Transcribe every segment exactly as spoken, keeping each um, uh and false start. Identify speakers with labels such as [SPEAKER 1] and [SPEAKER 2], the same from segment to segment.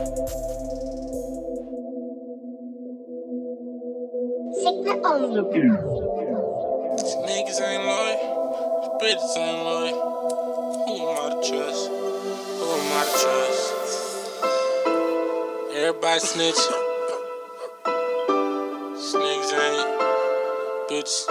[SPEAKER 1] Sigma on the beat.
[SPEAKER 2] Niggas ain't loyal, bitches ain't loyal. Who am I to trust? Who am I to trust? Everybody snitch. Niggas ain't, bitch.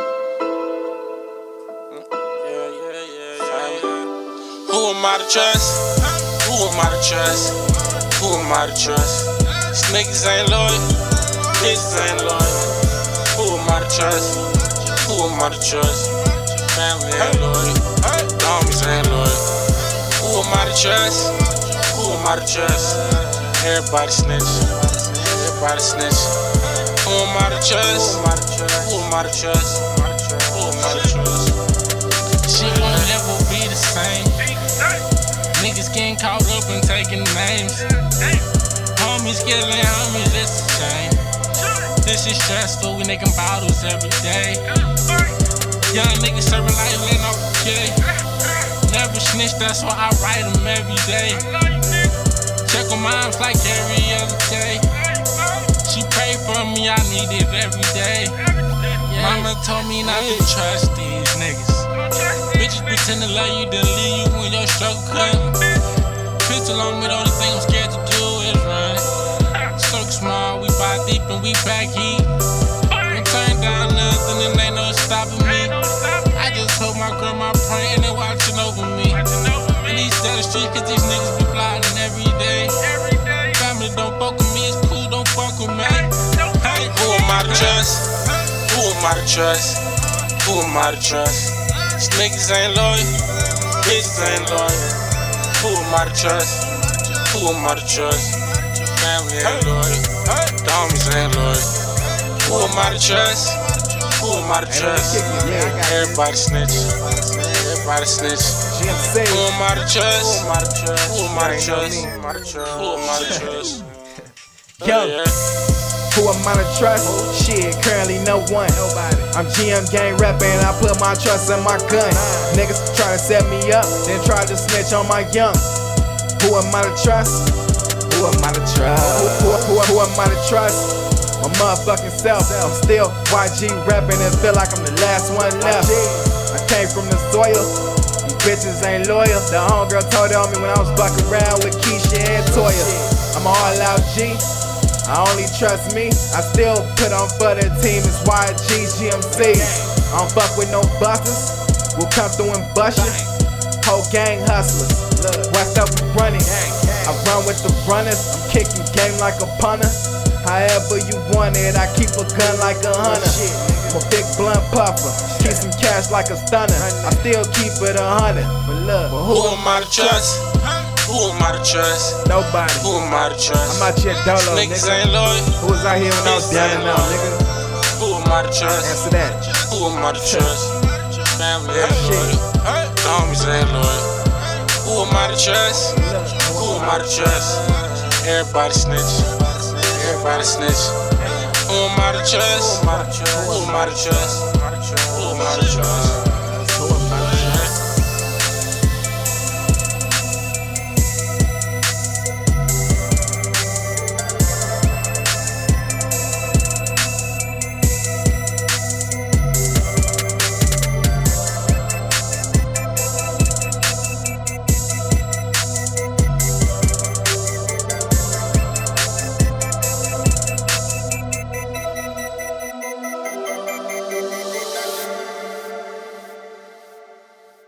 [SPEAKER 2] Yeah, yeah, yeah, yeah, yeah. Who am I to trust? Who am I to trust? Who am I to trust? These niggas ain't loyal, bitches ain't loyal. Who am I to trust? Who am I to trust? Family ain't loyal, homies ain't loyal. Who am I to trust? Who am I to trust? Everybody snitch, everybody snitch. Who am I to trust? Who am I to trust? Who am I to trust? She won't never be the same. Niggas getting caught up and taking names. Homies killing homies, it's a shame. This is stressful, we making bottles every day. Young niggas serving life, letting off the J. Never snitch, that's why I write them every day. Check on mines like every other day. She prayed for me, I need it every day. Mama told me not to trust these niggas. Bitches pretend to love you, then leave you when your struggle comes. Pistol on me, the only thing I'm scared to do is run. Circle small, we buy deep and we back heat. Ain't turn down nothing and ain't no stopping me. I just hope my grandma praying and watching over me. And these down the street, cause these niggas be plotting every day. Family don't fuck with me, it's cool, don't fuck with me. Hey, who am I to trust? Who am I to trust? Who am I to trust? These niggas ain't loyal, bitches ain't loyal. Who am I to trust? Who am I to trust? Family ain't loyal, homies ain't loyal. Who am I to trust? Who am I to trust? Everybody snitch, everybody snitch. Who am I to trust? Who am I to trust? Who am I to trust?
[SPEAKER 3] Yo, who am I to trust? Shit, currently no one. I'm G M gang rapping, I put my trust in my gun. Niggas try to set me up, then try to snitch on my young. Who am I to trust? Who am I to trust? Who, who, who, who am I to trust? My motherfucking self. I'm still Y G rapping and feel like I'm the last one left. I came from the soil, these bitches ain't loyal. The homegirl told on me when I was fucking around with Keisha and Toya. I'm an all out G, I only trust me. I still put on for the team, it's Y G G M C. I don't fuck with no busters, we'll come through and bust ya. Whole gang hustlers, West up and running. I run with the runners, I'm kicking game like a punter. However you want it, I keep a gun like a hunter. I'm a big blunt puffer, keep some cash like a stunner. I still keep it a hundred, but look,
[SPEAKER 2] Who am I to trust? Who am I to trust?
[SPEAKER 3] nobody.
[SPEAKER 2] Who am I to trust?
[SPEAKER 3] I'm out here dolo,
[SPEAKER 2] Niggas
[SPEAKER 3] nigga.
[SPEAKER 2] ain't loyal,
[SPEAKER 3] Who was out here when I was down and out, nigga?
[SPEAKER 2] who am I to trust?
[SPEAKER 3] Answer that.
[SPEAKER 2] Who am I to trust? Family
[SPEAKER 3] Yeah,
[SPEAKER 2] ain't
[SPEAKER 3] shit.
[SPEAKER 2] loyal, homies ain't loyal. Who am I to trust? Who am I to trust? Everybody snitch, everybody snitch. Who am I to trust? Who am I to trust? Who am I to trust?